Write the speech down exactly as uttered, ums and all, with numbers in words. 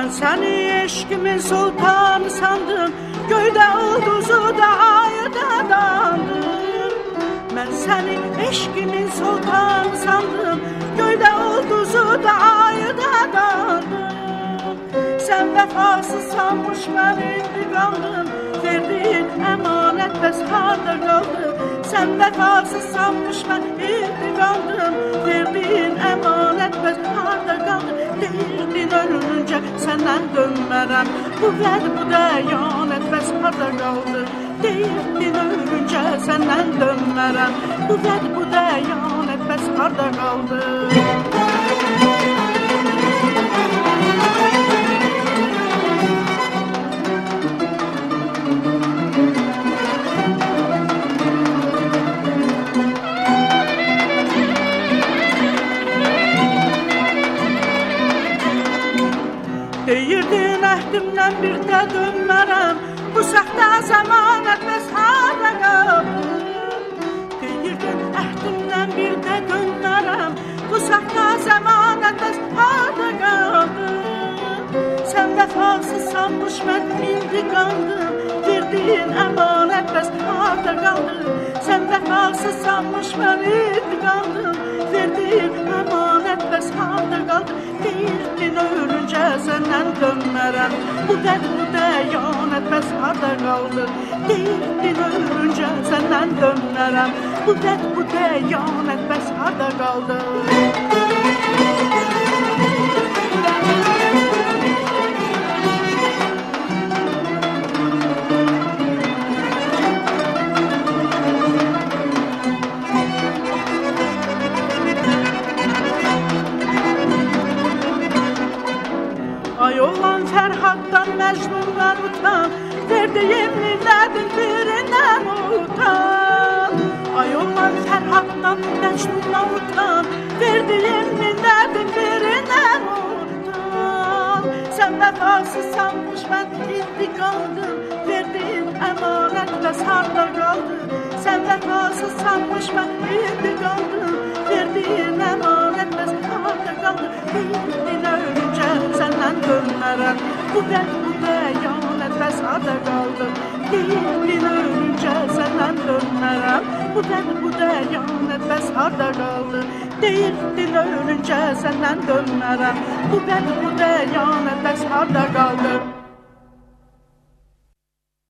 Ben seni eşkimin sultanı sandım, göyde ulduzu da ayda dandım. Ben seni eşkimin sultanı sandım, göyde ulduzu da ayda dandım. Sen vefasız sanmış ben intikamdım, verdiğin emanet bəs harda kaldı? Sen vefasız sanmış ben intikamdım, verdiğin emanet bəs harda kaldı? Deyirdin ölünce senden dönmerem, bu ver bu deyanet bəs harda kaldı? Deyirdin ölünce senden dönmerem, bu ver bu deyanet bəs harda kaldı? Deyirdin əhdimdən bir də dönmərəm, bu səxtə zəmanət bəs harda qaldı? Deyirdin əhdimdən bir də dönmərəm, bu səxtə zəmanət bəs harda qaldı? Sən vəfasız sanmış mən intiqamdım, verdiyin əmanət bəs harda qaldı? Sən vəfasız sanmış mən intiqamdım, verdiyin əmanət bəs harda qaldı? Deyirdin ölünce senden dönmerem, bu dert bu deyanet bəs harda kaldı? Deyirdin ölünce senden dönmerem, bu dert bu deyanet bəs harda kaldı? Ay olan Ferhat'tan Mecnun'dan utan, verdiğim millətin birinden utan. Ay olan Ferhat'tan Mecnun'dan utan, verdiğim millətin birinden utan. Sen vefasız sanmış ben intikamdım, verdiğim emanet bəs harda kaldı? Sen vefasız sanmış ben intikamdım, verdiğim emanet bəs harda kaldı? Deyirdin ölünce senden dönmerem, bu dert bu deyanet bəs harda kaldı? Deyirdin ölünce senden dönmerem, bu dert bu deyanet bəs harda kaldı? Deyirdin ölünce senden dönmerem, bu dert bu deyanet bəs harda kaldı?